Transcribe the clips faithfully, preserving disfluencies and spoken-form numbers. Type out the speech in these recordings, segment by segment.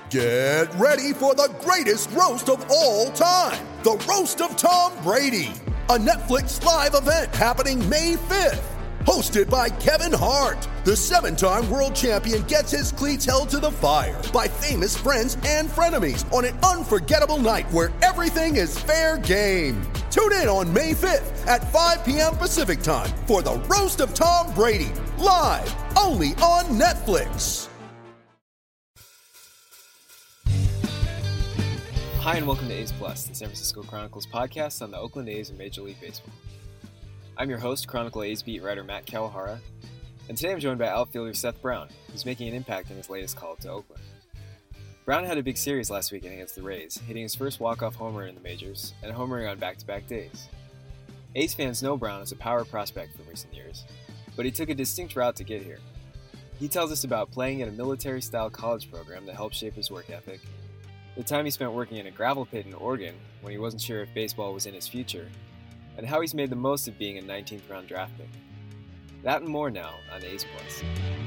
Get ready for the greatest roast of all time, the Roast of Tom Brady, a Netflix live event happening May fifth. Hosted by Kevin Hart, the seven-time world champion gets his cleats held to the fire by famous friends and frenemies on an unforgettable night where everything is fair game. Tune in on May fifth at five p.m. Pacific time for the Roast of Tom Brady, live only on Netflix. Hi and welcome to A's Plus, the San Francisco Chronicles podcast on the Oakland A's and Major League Baseball. I'm your host, Chronicle A's beat writer Matt Kawahara, and today I'm joined by outfielder Seth Brown, who's making an impact in his latest call up to Oakland. Brown had a big series last weekend against the Rays, hitting his first walk-off homer in the majors and homering on back-to-back days. A's fans know Brown as a power prospect from recent years, but he took a distinct route to get here. He tells us about playing at a military-style college program that helped shape his work ethic, the time he spent working in a gravel pit in Oregon when he wasn't sure if baseball was in his future, and how he's made the most of being a nineteenth round draft pick. That and more now on A's Plus.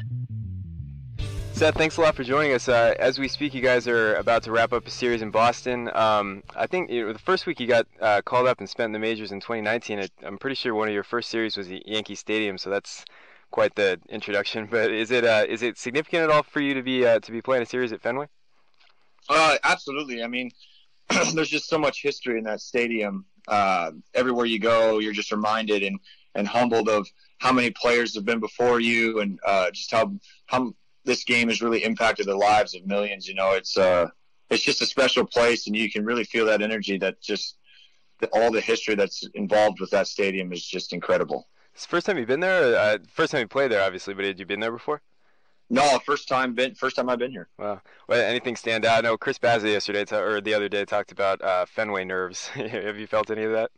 Seth, thanks a lot for joining us. Uh, as we speak, you guys are about to wrap up a series in Boston. Um, I think you know, the first week you got uh, called up and spent in the majors in twenty nineteen. I, I'm pretty sure one of your first series was at Yankee Stadium, so that's quite the introduction. But is it uh, is it significant at all for you to be uh, to be playing a series at Fenway? Uh, absolutely. I mean, there's just so much history in that stadium. Uh, everywhere you go, you're just reminded and, and humbled of how many players have been before you, and uh, just how how this game has really impacted the lives of millions. You know, it's uh, it's just a special place, and you can really feel that energy. That just the, all the history that's involved with that stadium is just incredible. It's the first time you've been there. Or, uh, first time you played there, obviously, but had you been there before? No, first time been first time I've been here. Wow. Well, anything stand out? I know Chris Bassett yesterday t- or the other day talked about uh, Fenway nerves. Have you felt any of that?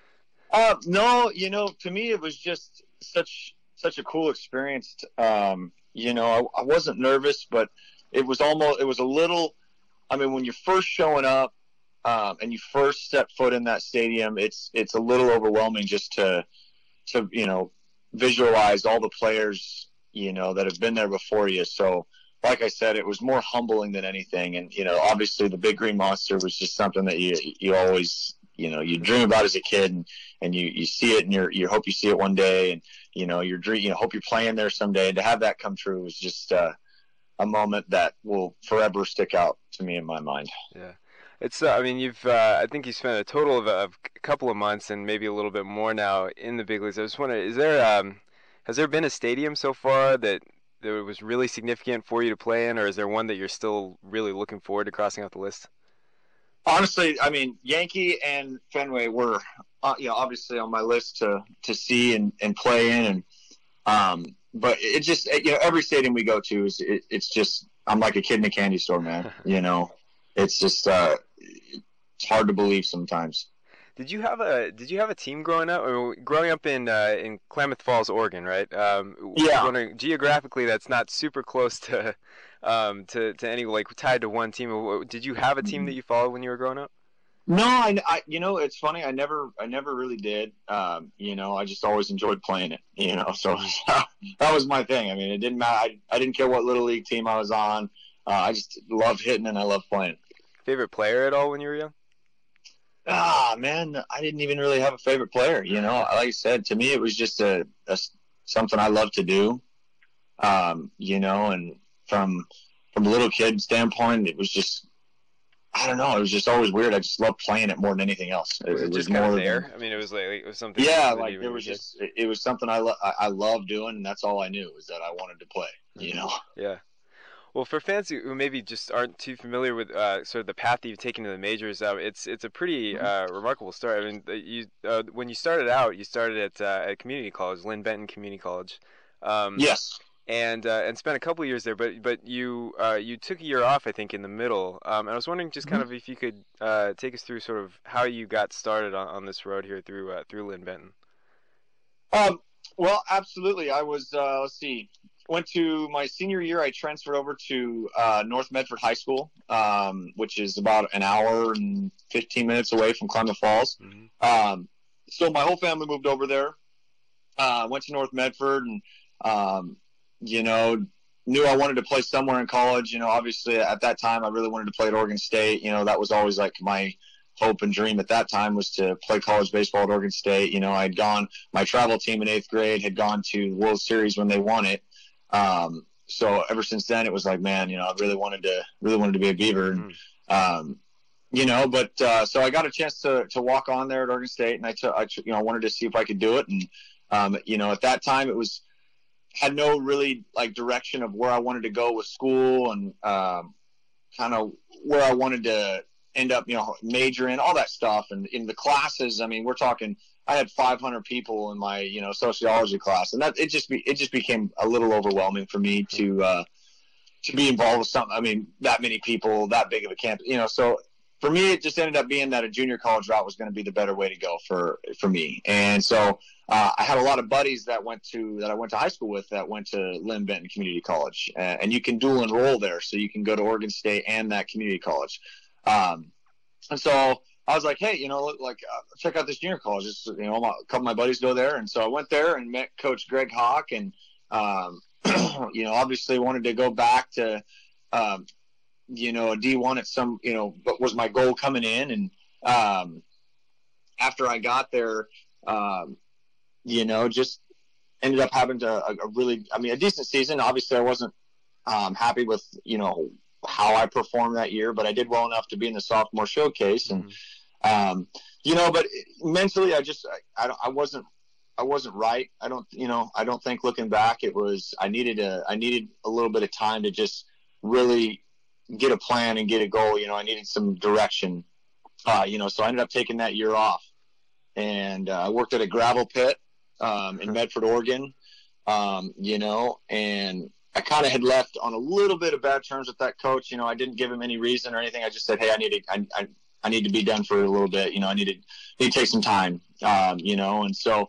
Uh, no, you know, to me it was just such such a cool experience. Um, you know, I, I wasn't nervous, but it was almost it was a little. I mean, when you're first showing up um, and you first step foot in that stadium, it's it's a little overwhelming just to to you know visualize all the players, you know, that have been there before you. So, like I said, it was more humbling than anything. And, you know, obviously the Big Green Monster was just something that you you always, you know, you dream about as a kid, and, and you, you see it and you're, you hope you see it one day, and, you know, you're dream, you know, hope you're playing there someday. And to have that come true was just uh, a moment that will forever stick out to me in my mind. Yeah. It's, uh, I mean, you've, uh, I think you spent a total of a, of a couple of months and maybe a little bit more now in the big leagues. I just wonder, is there, um, has there been a stadium so far that, that was really significant for you to play in, or is there one that you're still really looking forward to crossing off the list? Honestly, I mean, Yankee and Fenway were, uh, you know, obviously on my list to, to see and, and play in. And um, but it just, you know, every stadium we go to is, it, it's just, I'm like a kid in a candy store, man. You know, it's just, uh, it's hard to believe sometimes. Did you have a Did you have a team growing up? I mean, growing up in uh, in Klamath Falls, Oregon, right? Um, yeah. Wondering, geographically, that's not super close to um, to to any like tied to one team. Did you have a team that you followed when you were growing up? No, I, I you know, it's funny. I never I never really did. Um, you know, I just always enjoyed playing it. You know, so that was my thing. I mean, it didn't matter. I, I didn't care what little league team I was on. Uh, I just loved hitting and I loved playing. Favorite player at all when you were young? Ah, man, I didn't even really have a favorite player. You know, like I said, to me, it was just a, a something I love to do. Um, you know, and from from a little kid standpoint, it was just, I don't know, it was just always weird. I just loved playing it more than anything else. It, was it, it was just more kind of than, there. I mean, it was like it was something. Yeah, like there was just it, it was something I lo- I, I loved doing, and that's all I knew was that I wanted to play. You know. Yeah. Well, for fans who maybe just aren't too familiar with uh, sort of the path that you've taken to the majors, uh, it's it's a pretty uh, remarkable story. I mean, you uh, when you started out, you started at uh, at community college, Lynn Benton Community College. Um, yes. And uh, and spent a couple of years there, but but you uh, you took a year off, I think, in the middle. Um, and I was wondering, just kind mm-hmm. of, if you could uh, take us through sort of how you got started on, on this road here through uh, through Lynn Benton. Um. Well, absolutely. I was. Uh, let's see. Went to my senior year. I transferred over to uh, North Medford High School, um, which is about an hour and fifteen minutes away from Klamath Falls. Mm-hmm. Um, so my whole family moved over there. Uh, went to North Medford, and um, you know, knew I wanted to play somewhere in college. You know, obviously at that time I really wanted to play at Oregon State. You know, that was always like my hope and dream at that time, was to play college baseball at Oregon State. You know, I'd gone, my travel team in eighth grade had gone to the World Series when they won it. Um, so ever since then it was like, man, you know, I really wanted to, really wanted to be a Beaver. And, um, you know, but, uh, so I got a chance to, to walk on there at Oregon State, and I took, I, you know, I wanted to see if I could do it. And, um, you know, at that time it was, had no really like direction of where I wanted to go with school, and, um, kind of where I wanted to end up, you know, major in, all that stuff. And in the classes, I mean, we're talking, I had five hundred people in my, you know, sociology class, and that it just be, it just became a little overwhelming for me to, uh, to be involved with something. I mean, that many people, that big of a camp, you know, so for me, it just ended up being that a junior college route was going to be the better way to go for, for me. And so, uh, I had a lot of buddies that went to, that I went to high school with, that went to Lynn Benton Community College, uh, and you can dual enroll there. So you can go to Oregon State and that community college. Um, and so I was like, hey, you know, like, uh, check out this junior college. Just, you know, a couple of my buddies go there. And so I went there and met Coach Greg Hawk, and, um, you know, obviously wanted to go back to, um, you know, a D one at some, you know, but was my goal coming in. And, um, after I got there, um, you know, just ended up having to, a, a really, I mean, a decent season. Obviously I wasn't, um, happy with, you know, how I performed that year, but I did well enough to be in the sophomore showcase. And, mm-hmm. um, you know, but mentally, I just, I, I, I wasn't, I wasn't right. I don't, you know, I don't think looking back, it was, I needed a, I needed a little bit of time to just really get a plan and get a goal. You know, I needed some direction, uh, you know, so I ended up taking that year off, and uh, I worked at a gravel pit, um, in Medford, Oregon, um, you know, and I kind of had left on a little bit of bad terms with that coach. You know, I didn't give him any reason or anything. I just said, hey, I need to, I, I, I need to be done for a little bit. You know, I need to, need to take some time, um, you know, and so,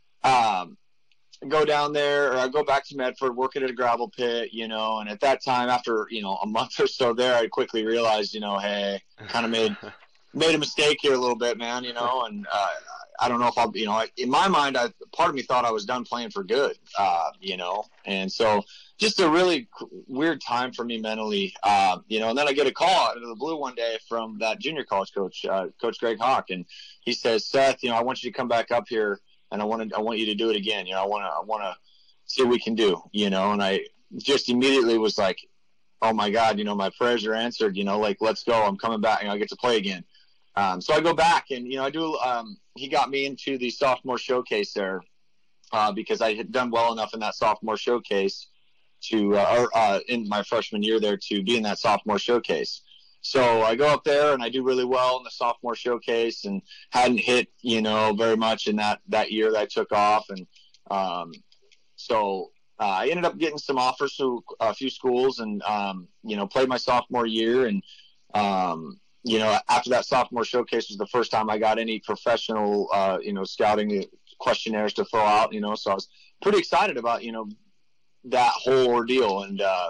um, I go down there, or I go back to Medford, working at a gravel pit, you know, and at that time, after, you know, a month or so there, I quickly realized, you know, hey, I kind of made, made a mistake here a little bit, man, you know, and, uh, I don't know if I'll, you know, in my mind, I, part of me thought I was done playing for good, uh, you know, and so just a really weird time for me mentally, uh, you know, and then I get a call out of the blue one day from that junior college coach, uh, Coach Greg Hawk, and he says, Seth, you know, I want you to come back up here, and I want to, I want you to do it again. You know, I want to, I want to see what we can do, you know, and I just immediately was like, oh my God, you know, my prayers are answered, you know, like, let's go. I'm coming back and I get to play again. Um, so I go back, and, you know, I do, um, he got me into the sophomore showcase there, uh, because I had done well enough in that sophomore showcase to, uh, or, uh, in my freshman year there, to be in that sophomore showcase. So I go up there and I do really well in the sophomore showcase, and hadn't hit, you know, very much in that, that year that I took off. And, um, so, uh, I ended up getting some offers to a few schools, and, um, you know, played my sophomore year. And, um, you know, after that sophomore showcase was the first time I got any professional, uh, you know, scouting questionnaires to fill out, you know, so I was pretty excited about, you know, that whole ordeal. And, uh,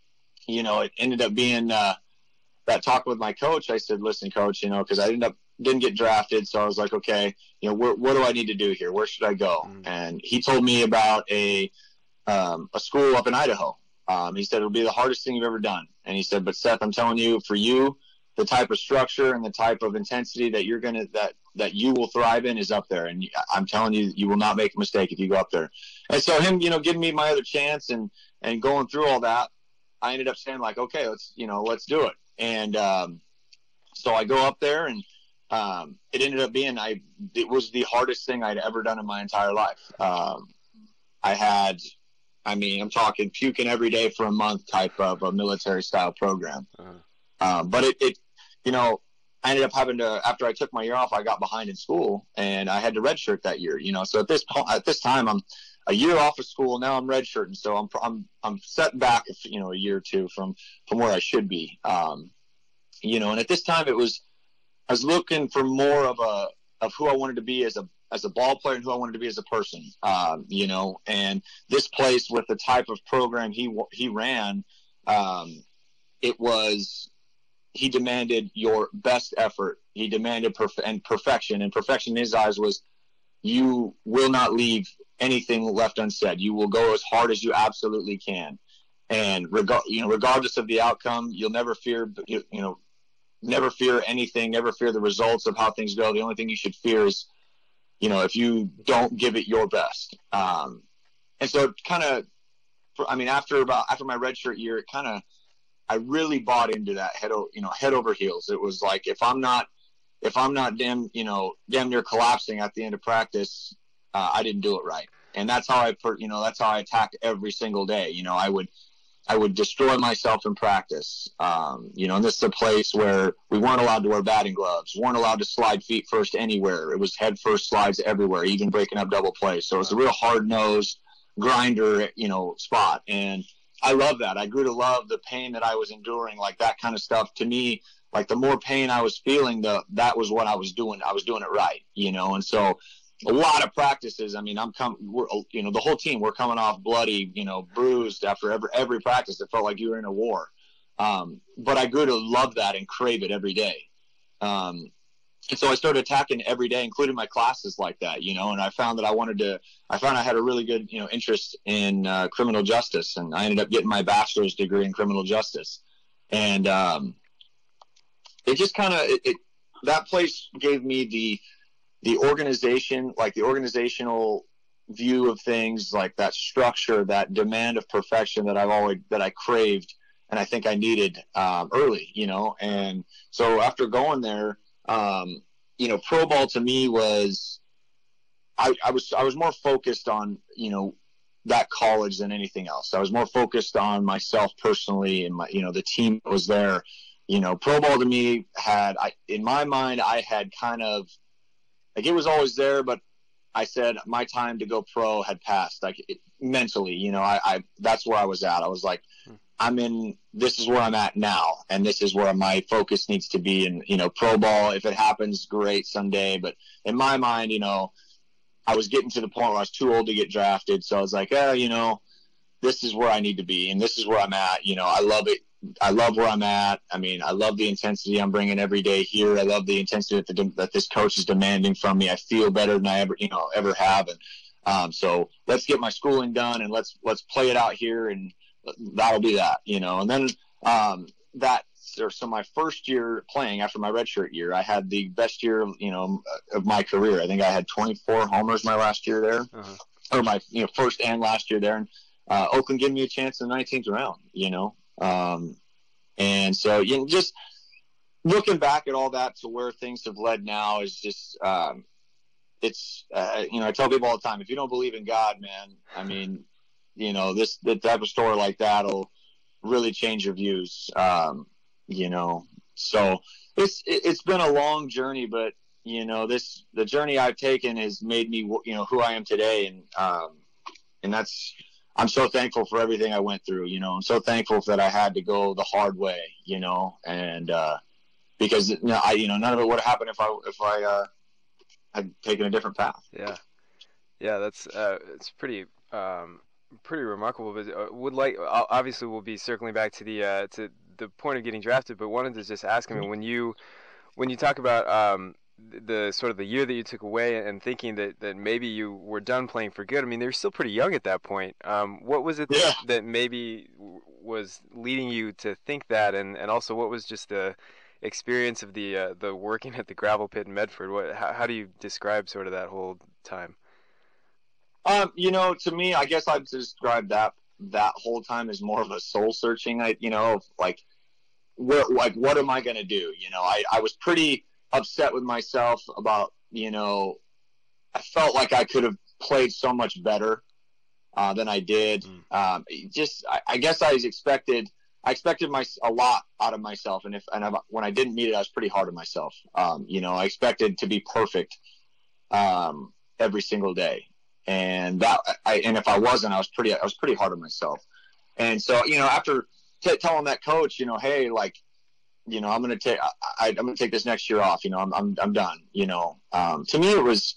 you know, it ended up being, uh, that talk with my coach. I said, listen, coach, you know, cause I ended up, didn't get drafted. So I was like, okay, you know, wh- what do I need to do here? Where should I go? Mm. And he told me about a, um, a school up in Idaho. Um, he said, it'll be the hardest thing you've ever done. And he said, but Seth, I'm telling you, for you, the type of structure and the type of intensity that you're going to, that, that you will thrive in is up there. And I'm telling you, you will not make a mistake if you go up there. And so him, you know, giving me my other chance and, and going through all that, I ended up saying like, okay, let's, you know, let's do it. And, um, so I go up there, and, um, it ended up being, I, it was the hardest thing I'd ever done in my entire life. Um, I had, I mean, I'm talking puking every day for a month type of a military style program. Uh-huh. Um, but it, it, you know, I ended up having to, after I took my year off, I got behind in school, and I had to redshirt that year, you know, so at this point, at this time, I'm a year off of school. Now I'm redshirting. So I'm, I'm, I'm set back, you know, a year or two from, from where I should be. Um, you know, and at this time it was, I was looking for more of a, of who I wanted to be as a, as a ball player and who I wanted to be as a person, um, you know, and this place with the type of program he, he ran, um, it was, he demanded your best effort. He demanded perf- and perfection, and perfection in his eyes was, you will not leave anything left unsaid. You will go as hard as you absolutely can. And regard, you know, regardless of the outcome, you'll never fear, you, you know, never fear anything, never fear the results of how things go. The only thing you should fear is, you know, if you don't give it your best. Um, and so kind of, I mean, after about, after my redshirt year, it kind of, I really bought into that head, o- you know, head over heels. It was like, if I'm not, if I'm not damn, you know, damn near collapsing at the end of practice, uh, I didn't do it right. And that's how I, per, you know, that's how I attacked every single day. You know, I would, I would destroy myself in practice. Um, you know, and this is a place where we weren't allowed to wear batting gloves, weren't allowed to slide feet first anywhere. It was head first slides everywhere, even breaking up double plays. So it was a real hard-nosed grinder, you know, spot. And I love that. I grew to love the pain that I was enduring, like that kind of stuff. To me, like the more pain I was feeling, the that was what I was doing. I was doing it right, you know. And so a lot of practices. I mean, I'm coming, we're, you know, the whole team, we're coming off bloody, you know, bruised after every, every practice. It felt like you were in a war. Um, but I grew to love that and crave it every day. Um, and so I started attacking every day, including my classes like that, you know, and I found that I wanted to, I found I had a really good, you know, interest in uh, criminal justice. And I ended up getting my bachelor's degree in criminal justice. And um, it just kind of, it, it, that place gave me the, the organization, like the organizational view of things, like that structure, that demand of perfection that I've always, that I craved and I think I needed um, early, you know? And so after going there, um, you know, pro ball to me was, I, I was, I was more focused on, you know, that college than anything else. I was more focused on myself personally and my, you know, the team that was there. You know, pro ball to me had, I, in my mind, I had kind of, like it was always there, but I said my time to go pro had passed. Like it, mentally, you know, I, I that's where I was at. I was like, I'm in. This is where I'm at now, and this is where my focus needs to be. And you know, pro ball, if it happens, great someday. But in my mind, you know, I was getting to the point where I was too old to get drafted. So I was like, eh, you know, this is where I need to be, and this is where I'm at. You know, I love it. I love where I'm at. I mean, I love the intensity I'm bringing every day here. I love the intensity that, the, that this coach is demanding from me. I feel better than I ever, you know, ever have. And um, so let's get my schooling done and let's let's play it out here, and that'll be that, you know. And then um, that so my first year playing after my redshirt year, I had the best year, you know, of my career. I think I had twenty-four homers my last year there, uh-huh. or my you know first and last year there. And uh, Oakland gave me a chance in the nineteenth round, you know. Um, and so, you know, just looking back at all that to where things have led now is just, um, it's, uh, you know, I tell people all the time, if you don't believe in God, man, I mean, you know, this, the type of story like that'll really change your views. Um, you know, so it's, it's been a long journey, but you know, this, the journey I've taken has made me, you know, who I am today. And, um, and that's, I'm so thankful for everything I went through, you know. I'm so thankful that I had to go the hard way, you know, and uh, because you know, I, you know, none of it would have happened if I if I uh, had taken a different path. Yeah, yeah, that's uh, it's pretty um, pretty remarkable. But uh, would like obviously we'll be circling back to the uh, to the point of getting drafted, but wanted to just ask him when you when you talk about um, the sort of the year that you took away and thinking that, that maybe you were done playing for good. I mean, they were still pretty young at that point. Um, what was it yeah. that, that maybe was leading you to think that? And, and also what was just the experience of the, uh, the working at the gravel pit in Medford? What, how, how do you describe sort of that whole time? Um, you know, to me, I guess I'd describe that, that whole time as more of a soul searching. I, you know, like, where, like, what am I going to do? You know, I, I was pretty upset with myself about, you know, I felt like I could have played so much better uh, than I did. Mm. Um, just, I, I guess I was expected, I expected my, a lot out of myself. And if, and I, when I didn't meet it, I was pretty hard on myself. Um, you know, I expected to be perfect um, every single day. And that, I, and if I wasn't, I was pretty, I was pretty hard on myself. And so, you know, after t- telling that coach, you know, hey, like, you know, I'm going to take, I'm going to take this next year off. You know, I'm, I'm, I'm done. You know, um, to me, it was,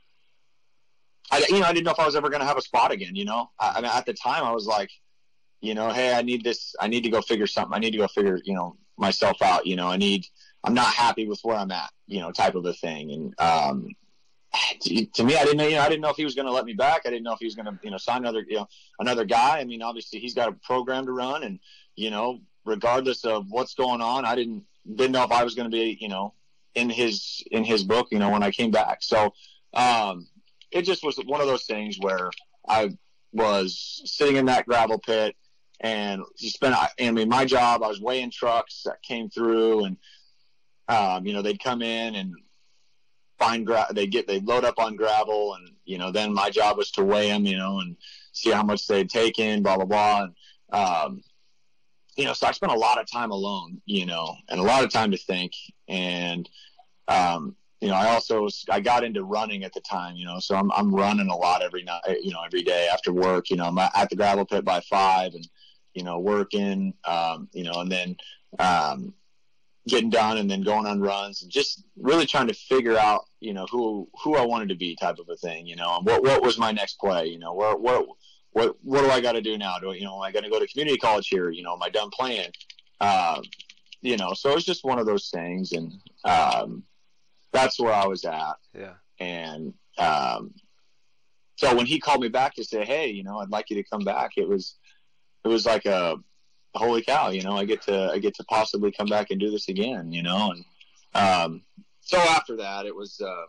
I, you know, I didn't know if I was ever going to have a spot again. You know, I, I mean, at the time, I was like, you know, hey, I need this. I need to go figure something. I need to go figure, you know, myself out. You know, I need. I'm not happy with where I'm at. You know, type of a thing. And um, to, to me, I didn't know, you know, I didn't know if he was going to let me back. I didn't know if he was going to, you know, sign another, you know, another guy. I mean, obviously he's got a program to run, and, you know, regardless of what's going on, I didn't, didn't know if I was going to be, you know, in his, in his book, you know, when I came back. So, um, it just was one of those things where I was sitting in that gravel pit, and he spent, I mean, my job, I was weighing trucks that came through, and, um, you know, they'd come in and find gra- they get, they load up on gravel, and, you know, then my job was to weigh them, you know, and see how much they'd taken, blah, blah, blah. And, um, you know, so I spent a lot of time alone, you know, and a lot of time to think. And, um, you know, I also, I got into running at the time, you know, so I'm, I'm running a lot every night, you know, every day after work, you know, I'm at the gravel pit by five and, you know, working, um, you know, and then, um, getting done and then going on runs and just really trying to figure out, you know, who, who I wanted to be, type of a thing, you know, and what, what was my next play, you know, where, what, what, what do I got to do now? Do I, you know, am I going to go to community college here? You know, am I done playing? Um, you know, so it was just one of those things. And, um, that's where I was at. Yeah. And, um, so when he called me back to say, hey, you know, I'd like you to come back, it was, it was like a, holy cow, you know, I get to, I get to possibly come back and do this again, you know? And, um, so after that, it was, uh,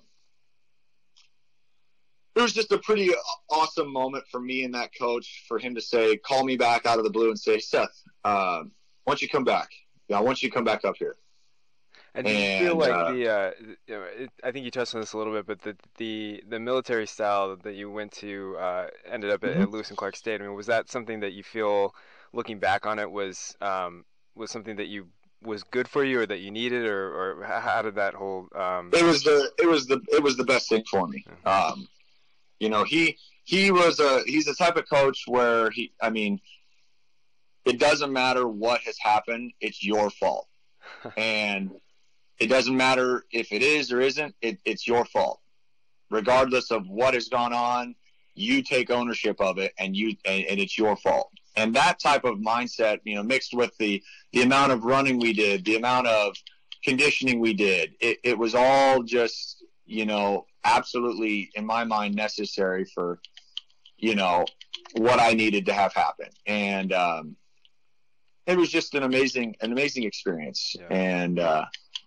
it was just a pretty awesome moment for me and that coach, for him to say, call me back out of the blue and say, Seth, uh, why don't you come back? Yeah, I want you to come back up here. And do you and, feel like uh, the, uh, you know, it, I think you touched on this a little bit, but the the, the military style that you went to uh, ended up at, mm-hmm. at Lewis and Clark State. I mean, was that something that you feel, looking back on it, was um, was something that you was good for you, or that you needed, or, or how did that whole? Um... It was the it was the it was the best thing for me. Mm-hmm. Um, you know, he he was a he's the type of coach where he, I mean, it doesn't matter what has happened, it's your fault, and it doesn't matter if it is or isn't, it, it's your fault, regardless of what has gone on. You take ownership of it, and you and, and it's your fault. And that type of mindset, you know, mixed with the the amount of running we did, the amount of conditioning we did, it, it was all just, you know, absolutely, in my mind, necessary for, you know, what I needed to have happen. And um, it was just an amazing, an amazing experience. Yeah. And uh,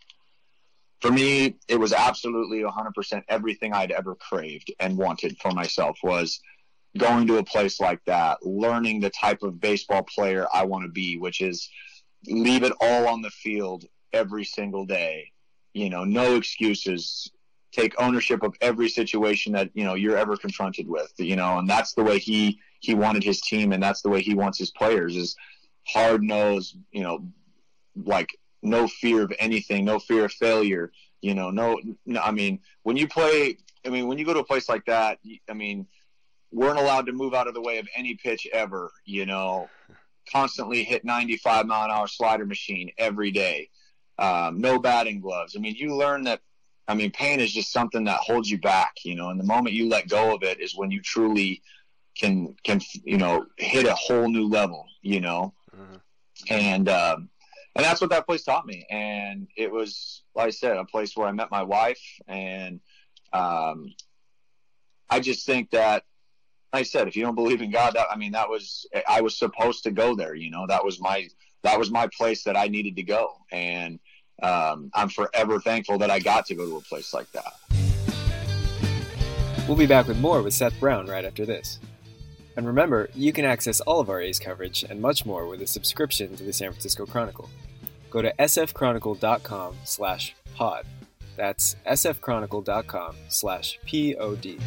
for me, it was absolutely one hundred percent everything I'd ever craved and wanted for myself, was going to a place like that, learning the type of baseball player I want to be, which is leave it all on the field every single day. You know, no excuses. Take ownership of every situation that, you know, you're ever confronted with, you know, and that's the way he, he wanted his team, and that's the way he wants his players, is hard-nosed, you know, like no fear of anything, no fear of failure, you know, no, no, I mean, when you play, I mean, when you go to a place like that, I mean, weren't allowed to move out of the way of any pitch ever, you know, constantly hit ninety-five mile an hour slider machine every day. Um, no batting gloves. I mean, you learn that, I mean, pain is just something that holds you back, you know, and the moment you let go of it is when you truly can, can, you know, hit a whole new level, you know, mm-hmm. and, um, and that's what that place taught me. And it was, like I said, a place where I met my wife. And um, I just think that, like I said, if you don't believe in God, that, I mean, that was, I was supposed to go there, you know, that was my, that was my place that I needed to go. And um, I'm forever thankful that I got to go to a place like that. We'll be back with more with Seth Brown right after this. And remember, you can access all of our A's coverage and much more with a subscription to the San Francisco Chronicle. Go to sfchronicle.com slash pod. That's sfchronicle.com slash P-O-D.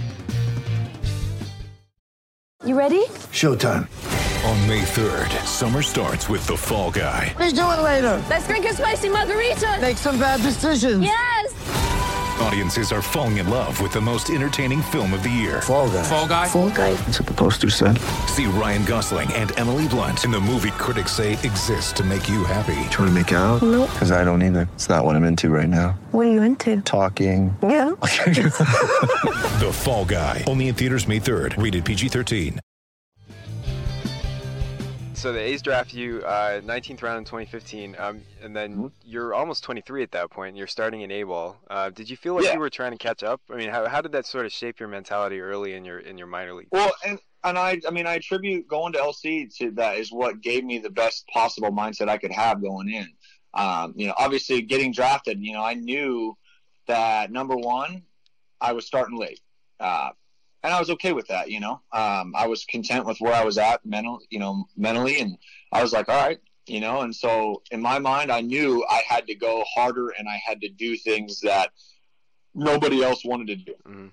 You ready? Showtime. On May third, summer starts with The Fall Guy. Let's do it later. Let's drink a spicy margarita. Make some bad decisions. Yes! Audiences are falling in love with the most entertaining film of the year. Fall Guy. Fall Guy? Fall Guy. That's what the poster said. See Ryan Gosling and Emily Blunt in the movie critics say exists to make you happy. Trying to make it out? Nope. Because I don't either. It's not what I'm into right now. What are you into? Talking. Yeah. The Fall Guy. Only in theaters May third. Rated P G thirteen. so the A's draft you uh, nineteenth round in twenty fifteen, um, and then mm-hmm. you're almost twenty-three at that point, and you're starting in A-ball. Uh, did you feel like yeah. you were trying to catch up? I mean, how how did that sort of shape your mentality early in your in your minor league? Well, and and I I mean I attribute going to L C to that is what gave me the best possible mindset I could have going in. Um, you know, obviously getting drafted, you know, I knew that number one, I was starting late. Uh, And I was okay with that, you know. Um, I was content with where I was at mental, you know, mentally, and I was like, all right, you know. And so in my mind, I knew I had to go harder and I had to do things that nobody else wanted to do. Mm-hmm.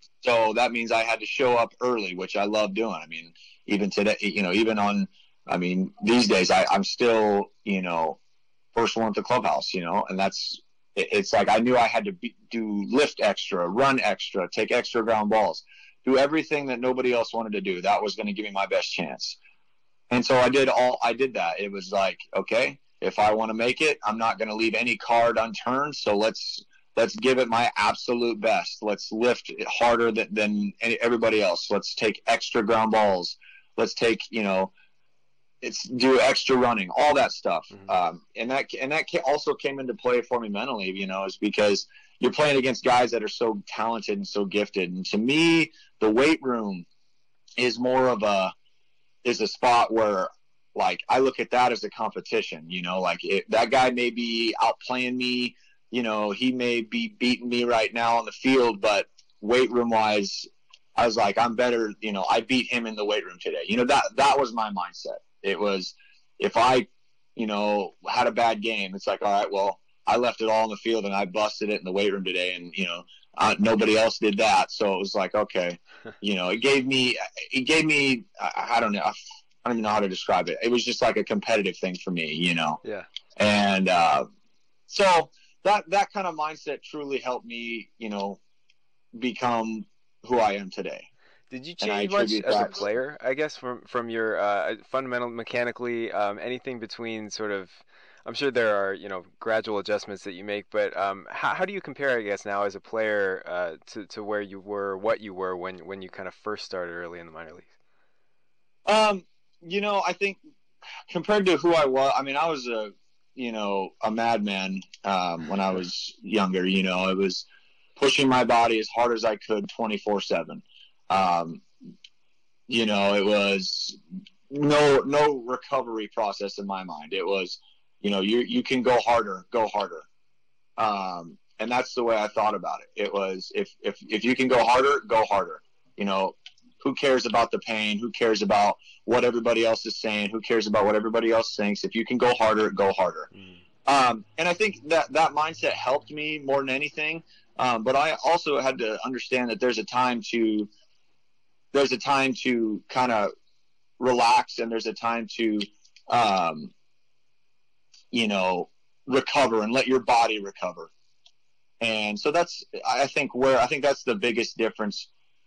So that means I had to show up early, which I love doing. I mean, even today, you know, even on, I mean, these days, I, I'm still, you know, first one at the clubhouse, you know, and that's, it, it's like I knew I had to be, do lift extra, run extra, take extra ground balls. Do everything that nobody else wanted to do. That was going to give me my best chance. And so I did all, I did that. It was like, okay, if I want to make it, I'm not going to leave any card unturned. So let's, let's give it my absolute best. Let's lift it harder than, than everybody else. Let's take extra ground balls. Let's take, you know, it's do extra running, all that stuff. Mm-hmm. Um, and that, and that also came into play for me mentally, you know, is because you're playing against guys that are so talented and so gifted. And to me, the weight room is more of a, is a spot where, like, I look at that as a competition, you know, like it, that guy may be outplaying me, you know, he may be beating me right now on the field, but weight room wise, I was like, I'm better, you know, I beat him in the weight room today. You know, that, that was my mindset. It was, if I, you know, had a bad game, it's like, all right, well, I left it all on the field and I busted it in the weight room today. And, you know, uh, nobody else did that. So it was like, okay, you know, it gave me, it gave me, I, I don't know. I don't even know how to describe it. It was just like a competitive thing for me, you know? Yeah. And, uh, so that, that kind of mindset truly helped me, you know, become who I am today. Did you change much as a player, I guess, from, from your, uh, fundamental mechanically, um, anything between sort of, I'm sure there are, you know, gradual adjustments that you make, but um, how, how do you compare, I guess, now as a player uh, to, to where you were, what you were when, when you kind of first started early in the minor leagues? Um, you know, I think compared to who I was, I mean, I was a, you know, a madman um, when I was younger. You know, it was pushing my body as hard as I could twenty-four seven. Um, you know, it was no no recovery process in my mind. It was, you know, you you can go harder, go harder. Um, and that's the way I thought about it. It was, if, if, if you can go harder, go harder. You know, who cares about the pain? Who cares about what everybody else is saying? Who cares about what everybody else thinks? If you can go harder, go harder. Mm. Um, and I think that that mindset helped me more than anything. Um, but I also had to understand that there's a time to, there's a time to kind of relax, and there's a time to, um, you know, recover and let your body recover. And so that's, I think where, I think that's the biggest difference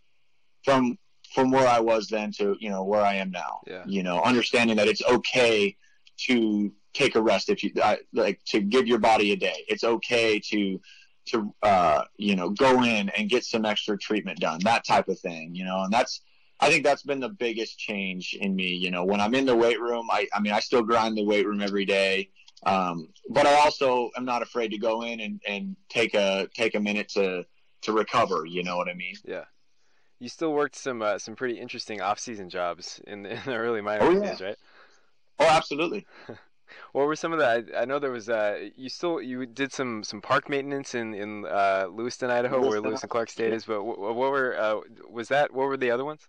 from, from where I was then to, you know, where I am now. Yeah. You know, understanding that it's okay to take a rest if you, uh, like, to give your body a day. It's okay to, to, uh, you know, go in and get some extra treatment done, that type of thing, you know, and that's, I think that's been the biggest change in me. You know, when I'm in the weight room, I, I mean, I still grind the weight room every day. Um, but I also am not afraid to go in and, and take a, take a minute to, to recover. You know what I mean? Yeah. You still worked some, uh, some pretty interesting off-season jobs in the, in the early minor oh, league yeah. days, right? Oh, absolutely. What were some of the, I, I know there was, uh, you still, you did some, some park maintenance in, in, uh, Lewiston, Idaho, Lewiston, where Lewis and Clark State is, but what, what were, uh, was that, what were the other ones?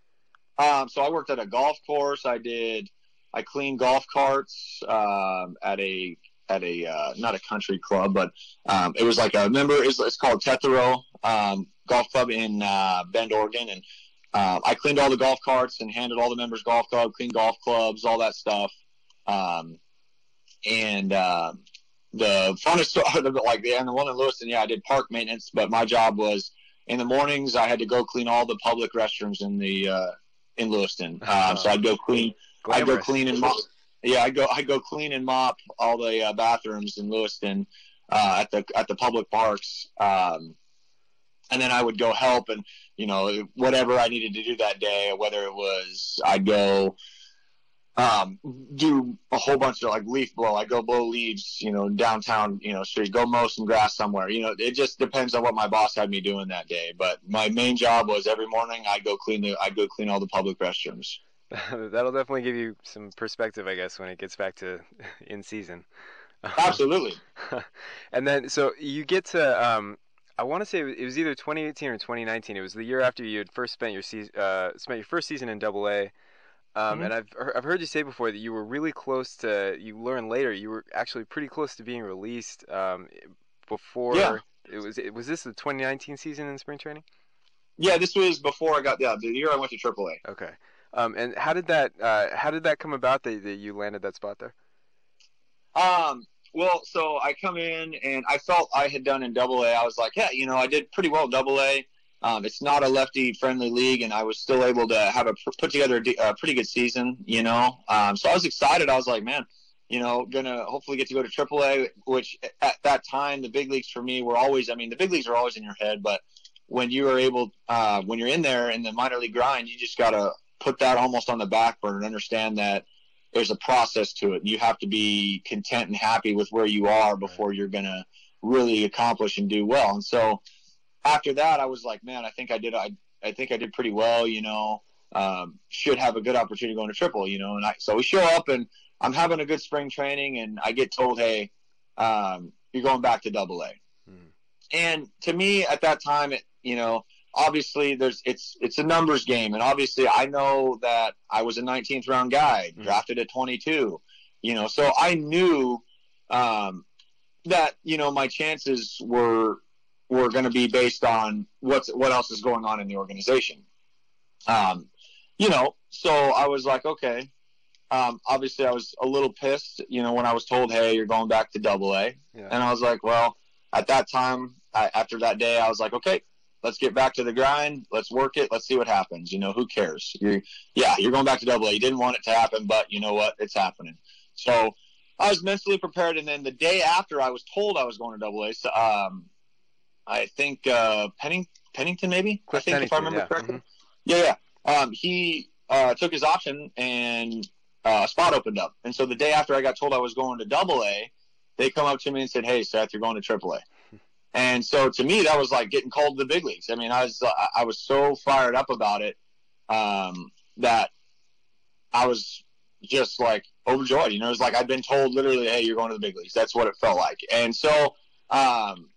Um, so I worked at a golf course. I did, I cleaned golf carts, um, at a, at a, uh, not a country club, but, um, it was like a member, it's, it's called Tethero, um, golf club in, uh, Bend, Oregon. And, um, I cleaned all the golf carts and handled all the members golf club, cleaned golf clubs, all that stuff. Um, and, uh, the funnest part of it, like the, and the one in Lewiston, yeah, I did park maintenance, but my job was in the mornings, I had to go clean all the public restrooms in the, uh, in Lewiston. Um, so I'd go clean, I'd go clean and mop. Yeah, I go, I go clean and mop all the uh, bathrooms in Lewiston, uh, at the, at the public parks. Um, and then I would go help and, you know, whatever I needed to do that day, whether it was, I'd go, um, do a whole bunch of like leaf blow. I go blow leaves, you know, downtown, you know, street, go mow some grass somewhere. You know, it just depends on what my boss had me doing that day. But my main job was every morning I go clean the, I go clean all the public restrooms. That'll definitely give you some perspective, I guess, when it gets back to in season. Absolutely. And then, so you get to, um, I want to say it was either twenty eighteen or twenty nineteen. It was the year after you had first spent your season, uh, spent your first season in Double A. Um, mm-hmm. And I've I've heard you say before that you were really close to. You learned later you were actually pretty close to being released. Um, before yeah. it was it was this the twenty nineteen season in spring training? Yeah, this was before I got yeah the year I went to Triple A. Okay. Um, and how did that uh, how did that come about that, that you landed that spot there? Um. Well, so I come in and I felt I had done in Double A. I was like, yeah, you know, I did pretty well in Double A. Um, it's not a lefty-friendly league, and I was still able to have a put together a, a pretty good season, you know. Um, so I was excited. I was like, man, you know, gonna hopefully get to go to Triple A, which at that time the big leagues for me were always. I mean, the big leagues are always in your head, but when you are able, uh, when you're in there in the minor league grind, you just gotta put that almost on the back burner and understand that there's a process to it. You have to be content and happy with where you are before you're going to really accomplish and do well. And so after that, I was like, man, I think I did, I, I think I did pretty well, you know, um, should have a good opportunity going to Triple, you know? And I, so we show up and I'm having a good spring training and I get told, hey, um, you're going back to Double A. Hmm. And to me at that time, it, you know, obviously there's it's it's a numbers game, and obviously I know that I was a nineteenth round guy, mm-hmm. drafted at twenty-two, you know, so I knew um, that, you know, my chances were were going to be based on what's what else is going on in the organization. Um, you know, so I was like, okay. Um, obviously I was a little pissed, you know, when I was told, hey, you're going back to Double A, yeah. And I was like, well, at that time, I, after that day, I was like, okay, let's get back to the grind. Let's work it. Let's see what happens. You know, who cares? You're, yeah, you're going back to Double A. You didn't want it to happen, but you know what? It's happening. So I was mentally prepared. And then the day after I was told I was going to Double A, so, um, I think uh, Penning, Pennington maybe? Cliff I think Pennington, if I remember yeah. correctly. Mm-hmm. Yeah, yeah. Um, he uh, took his option and uh, a spot opened up. And so the day after I got told I was going to Double A, they come up to me and said, hey, Seth, you're going to Triple A. And so to me, that was like getting called to the big leagues. I mean, I was I was so fired up about it um, that I was just like overjoyed. You know, it was like I'd been told literally, hey, you're going to the big leagues. That's what it felt like. And so um,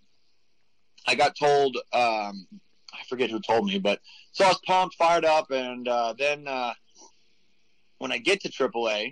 I got told, um, I forget who told me, but so I was pumped, fired up. And uh, then uh, when I get to Triple A,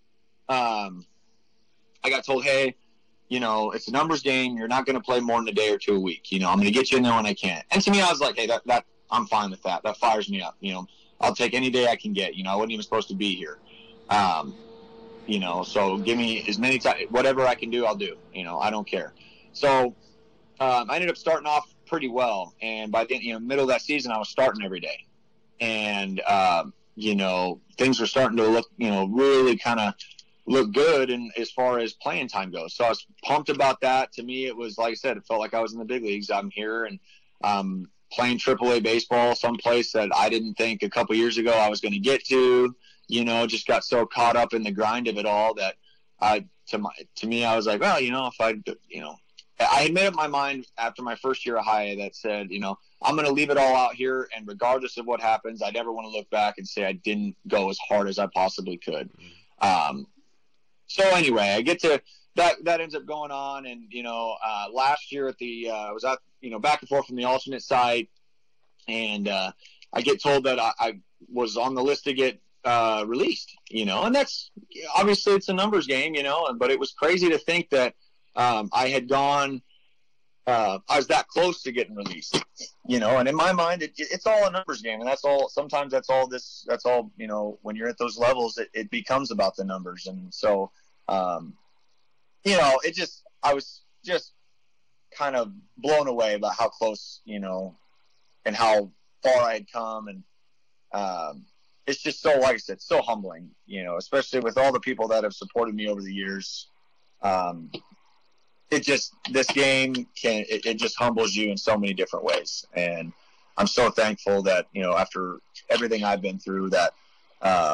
um, I got told, hey, you know, it's a numbers game. You're not going to play more than a day or two a week. You know, I'm going to get you in there when I can. And to me, I was like, hey, that, that I'm fine with that. That fires me up. You know, I'll take any day I can get. You know, I wasn't even supposed to be here. Um, you know, so give me as many times, whatever I can do, I'll do. You know, I don't care. So um, I ended up starting off pretty well. And by the you know, middle of that season, I was starting every day. And, um, you know, things were starting to look, you know, really kind of look good and as far as playing time goes. So I was pumped about that. To me, it was, like I said, it felt like I was in the big leagues. I'm here and um, playing Triple A baseball, someplace that I didn't think a couple years ago I was going to get to, you know, just got so caught up in the grind of it all that I, to my, to me, I was like, well, you know, if I, you know, I had made up my mind after my first year of high that said, you know, I'm going to leave it all out here. And regardless of what happens, I never want to look back and say I didn't go as hard as I possibly could. Um, So anyway, I get to that. That ends up going on, and you know, uh, last year at the uh, I was at you know back and forth from the alternate site, and uh, I get told that I, I was on the list to get uh, released. You know, and that's obviously it's a numbers game, you know. But it was crazy to think that um, I had gone. Uh, I was that close to getting released, you know. And in my mind, it, it's all a numbers game, and that's all. Sometimes that's all this. That's all. You know, when you're at those levels, it, it becomes about the numbers, and so. Um, you know, it just, I was just kind of blown away about how close, you know, and how far I had come. And, um, it's just so, like I said, so humbling, you know, especially with all the people that have supported me over the years. Um, it just, this game can, it, it just humbles you in so many different ways. And I'm so thankful that, you know, after everything I've been through that, um,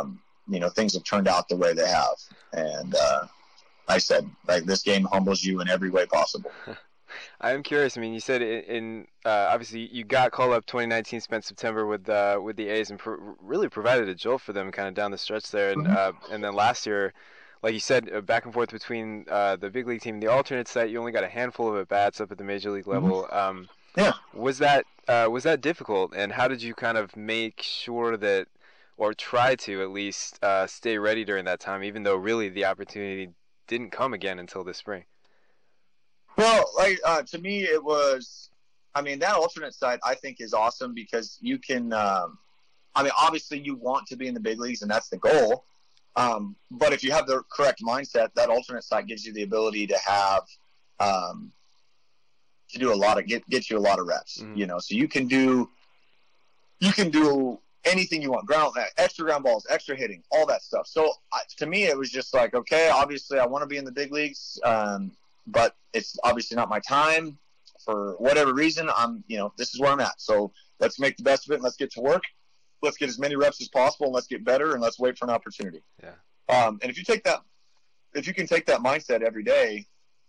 you know, things have turned out the way they have. And uh, I said, like, this game humbles you in every way possible. I'm curious. I mean, you said in, in uh, obviously you got called up twenty nineteen, spent September with uh, with the A's, and pro- really provided a jolt for them kind of down the stretch there. And uh, and then last year, like you said, uh, back and forth between uh, the big league team and the alternate site, you only got a handful of at bats up at the major league level. Um, yeah. Was that uh, was that difficult? And how did you kind of make sure that, or try to at least uh, stay ready during that time, even though really the opportunity didn't come again until this spring? Well, like uh, to me, it was. I mean, that alternate site I think is awesome because you can. Um, I mean, obviously, you want to be in the big leagues, and that's the goal. Um, but if you have the correct mindset, that alternate site gives you the ability to have um, to do a lot of get get you a lot of reps. Mm-hmm. You know, so you can do you can do anything you want, ground extra ground balls, extra hitting, all that stuff. So uh, to me, it was just like, okay, obviously, I want to be in the big leagues. Um, But it's obviously not my time for whatever reason. I'm, you know, this is where I'm at. So let's make the best of it and let's get to work. Let's get as many reps as possible and let's get better and let's wait for an opportunity. Yeah. Um, and if you take that, if you can take that mindset every day,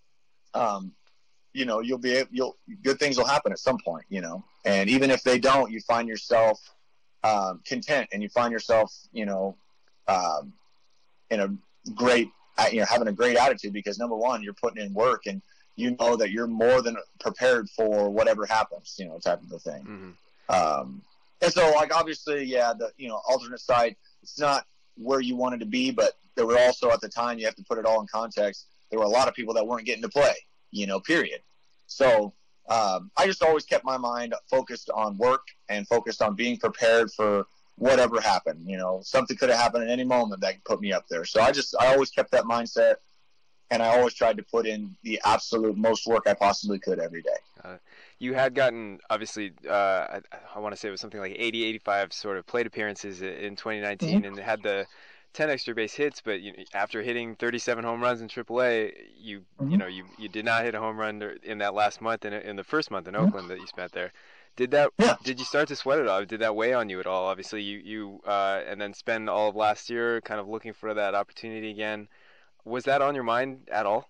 um, you know, you'll be able, you'll, good things will happen at some point, you know, and even if they don't, you find yourself um, content and you find yourself, you know, um, in a great, you know, having a great attitude because number one, you're putting in work and you know that you're more than prepared for whatever happens, you know, type of a thing. Mm-hmm. Um, and so like, obviously, yeah, the, you know, alternate side, it's not where you wanted to be, but there were also at the time, you have to put it all in context. There were a lot of people that weren't getting to play, you know, period. So um, I just always kept my mind focused on work and focused on being prepared for whatever happened. You know, something could have happened at any moment that could put me up there. So I just, I always kept that mindset, and I always tried to put in the absolute most work I possibly could every day. Uh, you had gotten, obviously, uh, I, I want to say it was something like eighty, eighty-five sort of plate appearances in twenty nineteen, mm-hmm. and had the ten extra base hits, but you, after hitting thirty-seven home runs in triple A, you mm-hmm. you know, you, you did not hit a home run in that last month, in, in the first month in mm-hmm. Oakland that you spent there. Did that? Yeah. Did you start to sweat it all? Did that weigh on you at all? Obviously, you you uh, and then spend all of last year kind of looking for that opportunity again. Was that on your mind at all?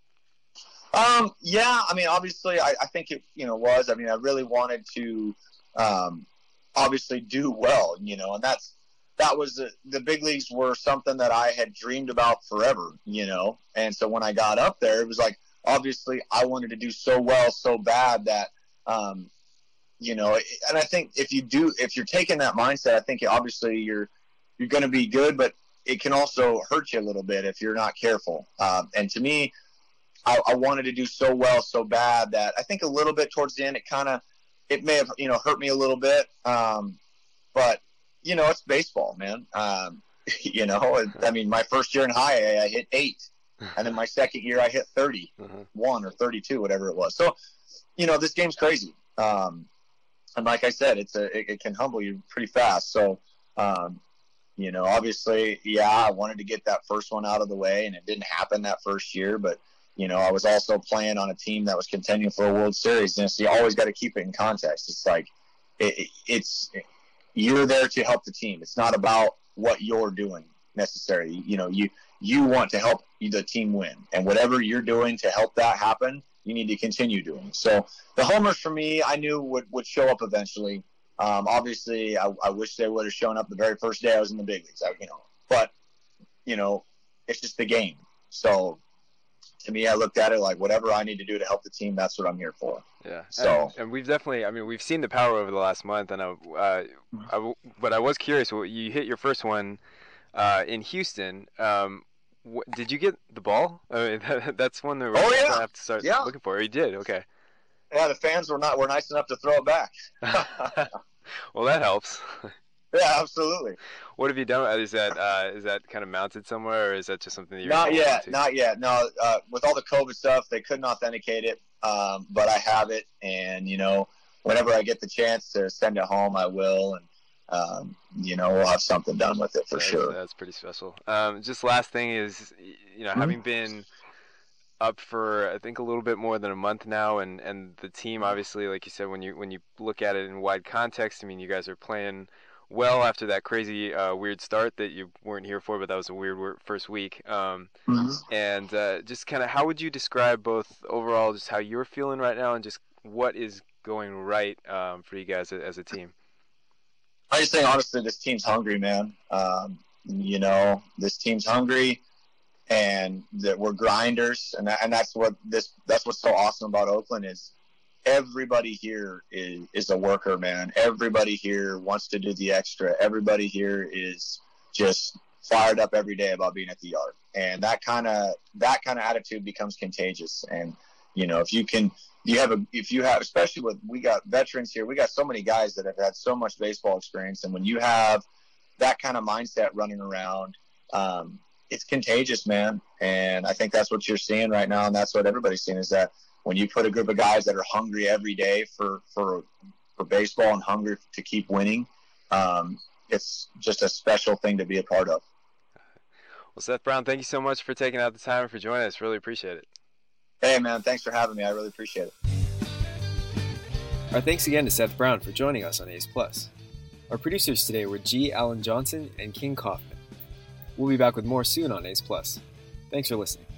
Um. Yeah. I mean, obviously, I, I think it you know was. I mean, I really wanted to, um, obviously do well. You know, and that's that was the, the big leagues were something that I had dreamed about forever. You know, and so when I got up there, it was like obviously I wanted to do so well, so bad that. Um, You know, and I think if you do, if you're taking that mindset, I think obviously you're you're going to be good, but it can also hurt you a little bit if you're not careful. Um, and to me, I, I wanted to do so well, so bad that I think a little bit towards the end, it kind of, it may have, you know, hurt me a little bit. Um, but, you know, it's baseball, man. Um, you know, I mean, my first year in high A, I hit eight. And then my second year, I hit thirty-one or thirty-two, whatever it was. So, you know, this game's crazy. Um, And like I said, it's a it, it can humble you pretty fast. So, um, you know, obviously, yeah, I wanted to get that first one out of the way, and it didn't happen that first year. But, you know, I was also playing on a team that was contending for a World Series. And so you always got to keep it in context. It's like it, it, it's you're there to help the team. It's not about what you're doing necessarily. You know, you you want to help the team win, and whatever you're doing to help that happen, you need to continue doing. So the homers for me, I knew would, would show up eventually. Um, obviously, I, I wish they would have shown up the very first day I was in the big leagues. I, you know, but you know, it's just the game. So to me, I looked at it like whatever I need to do to help the team, that's what I'm here for. Yeah. So and, and we've definitely, I mean, we've seen the power over the last month, and I, uh, I but I was curious. You hit your first one uh, in Houston. Um, What, did you get the ball? I mean, that, that's one that we're oh, yeah. gonna have to start yeah. looking for. You did, okay. Yeah, the fans were not were nice enough to throw it back. Well, that helps. Yeah, absolutely. What have you done? Is that uh, is that kind of mounted somewhere, or is that just something that you're not yet? to? Not yet. No, uh, with all the COVID stuff, they couldn't authenticate it, um, but I have it, and you know, whenever I get the chance to send it home, I will, and um, you know, we'll have something done with it for that's, sure. That's pretty special. Um, just last thing is, you know, mm-hmm. having been up for I think a little bit more than a month now, and, and the team obviously, like you said, when you when you look at it in wide context, I mean, you guys are playing well after that crazy uh, weird start that you weren't here for, but that was a weird first week. Um, mm-hmm. And uh, just kind of how would you describe both overall, just how you're feeling right now, and just what is going right um, for you guys as a team? I just think honestly, this team's hungry, man. Um, you know, this team's hungry. And that we're grinders, and that, and that's what this that's what's so awesome about Oakland is everybody here is, is a worker, man. Everybody here wants to do the extra. Everybody here is just fired up every day about being at the yard, and that kind of that kind of attitude becomes contagious. And you know, if you can, you have a if you have, especially with we got veterans here, we got so many guys that have had so much baseball experience, and when you have that kind of mindset running around. Um, It's contagious, man, and I think that's what you're seeing right now, and that's what everybody's seeing is that when you put a group of guys that are hungry every day for for, for baseball and hungry to keep winning, um, it's just a special thing to be a part of. Well, Seth Brown, thank you so much for taking out the time and for joining us. Really appreciate it. Hey, man, thanks for having me. I really appreciate it. Our thanks again to Seth Brown for joining us on A's Plus. Our producers today were G. Allen Johnson and King Kaufman. We'll be back with more soon on A's Plus. Thanks for listening.